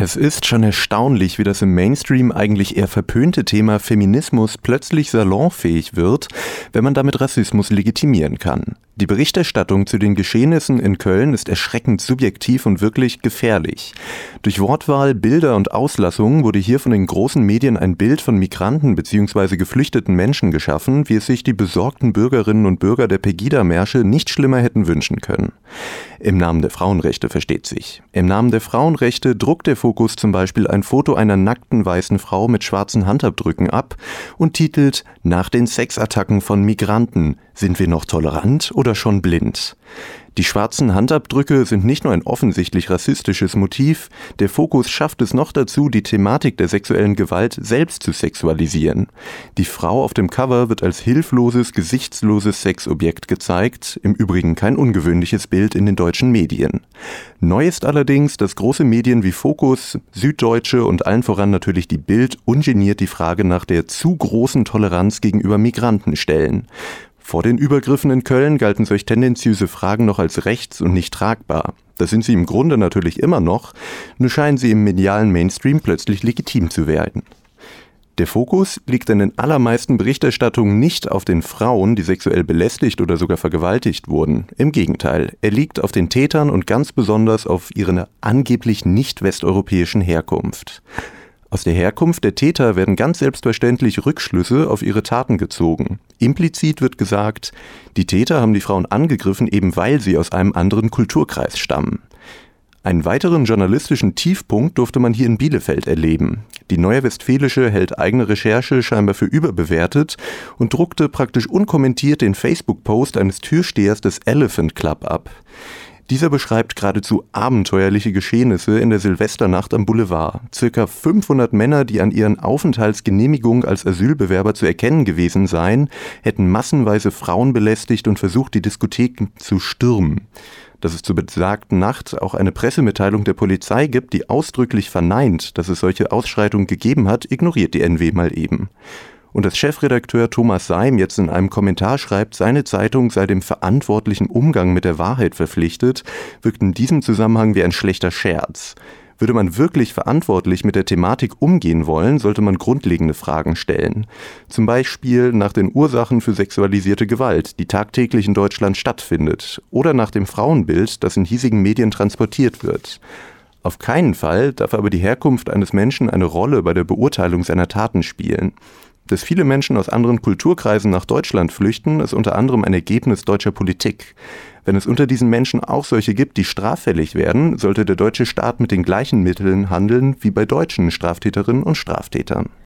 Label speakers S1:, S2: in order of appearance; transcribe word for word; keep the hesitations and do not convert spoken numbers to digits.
S1: Es ist schon erstaunlich, wie das im Mainstream eigentlich eher verpönte Thema Feminismus plötzlich salonfähig wird, wenn man damit Rassismus legitimieren kann. Die Berichterstattung zu den Geschehnissen in Köln ist erschreckend subjektiv und wirklich gefährlich. Durch Wortwahl, Bilder und Auslassungen wurde hier von den großen Medien ein Bild von Migranten bzw. geflüchteten Menschen geschaffen, wie es sich die besorgten Bürgerinnen und Bürger der Pegida-Märsche nicht schlimmer hätten wünschen können. Im Namen der Frauenrechte versteht sich. Im Namen der Frauenrechte druckt der Fokus zum Beispiel ein Foto einer nackten weißen Frau mit schwarzen Handabdrücken ab und titelt »Nach den Sexattacken von Migranten. Sind wir noch tolerant oder schon blind?« Die schwarzen Handabdrücke sind nicht nur ein offensichtlich rassistisches Motiv, der Fokus schafft es noch dazu, die Thematik der sexuellen Gewalt selbst zu sexualisieren. Die Frau auf dem Cover wird als hilfloses, gesichtsloses Sexobjekt gezeigt, im Übrigen kein ungewöhnliches Bild in den deutschen Medien. Neu ist allerdings, dass große Medien wie Focus, Süddeutsche und allen voran natürlich die Bild ungeniert die Frage nach der zu großen Toleranz gegenüber Migranten stellen. Vor den Übergriffen in Köln galten solch tendenziöse Fragen noch als rechts- und nicht tragbar. Das sind sie im Grunde natürlich immer noch, nur scheinen sie im medialen Mainstream plötzlich legitim zu werden. Der Fokus liegt in den allermeisten Berichterstattungen nicht auf den Frauen, die sexuell belästigt oder sogar vergewaltigt wurden. Im Gegenteil, er liegt auf den Tätern und ganz besonders auf ihre angeblich nicht westeuropäischen Herkunft. Aus der Herkunft der Täter werden ganz selbstverständlich Rückschlüsse auf ihre Taten gezogen. Implizit wird gesagt, die Täter haben die Frauen angegriffen, eben weil sie aus einem anderen Kulturkreis stammen. Einen weiteren journalistischen Tiefpunkt durfte man hier in Bielefeld erleben. Die Neue Westfälische hält eigene Recherche scheinbar für überbewertet und druckte praktisch unkommentiert den Facebook-Post eines Türstehers des Elephant Club ab. Dieser beschreibt geradezu abenteuerliche Geschehnisse in der Silvesternacht am Boulevard. Circa fünfhundert Männer, die an ihren Aufenthaltsgenehmigungen als Asylbewerber zu erkennen gewesen seien, hätten massenweise Frauen belästigt und versucht, die Diskotheken zu stürmen. Dass es zur besagten Nacht auch eine Pressemitteilung der Polizei gibt, die ausdrücklich verneint, dass es solche Ausschreitungen gegeben hat, ignoriert die N W mal eben. Und dass Chefredakteur Thomas Seim jetzt in einem Kommentar schreibt, seine Zeitung sei dem verantwortlichen Umgang mit der Wahrheit verpflichtet, wirkt in diesem Zusammenhang wie ein schlechter Scherz. Würde man wirklich verantwortlich mit der Thematik umgehen wollen, sollte man grundlegende Fragen stellen. Zum Beispiel nach den Ursachen für sexualisierte Gewalt, die tagtäglich in Deutschland stattfindet, oder nach dem Frauenbild, das in hiesigen Medien transportiert wird. Auf keinen Fall darf aber die Herkunft eines Menschen eine Rolle bei der Beurteilung seiner Taten spielen. Dass viele Menschen aus anderen Kulturkreisen nach Deutschland flüchten, ist unter anderem ein Ergebnis deutscher Politik. Wenn es unter diesen Menschen auch solche gibt, die straffällig werden, sollte der deutsche Staat mit den gleichen Mitteln handeln wie bei deutschen Straftäterinnen und Straftätern.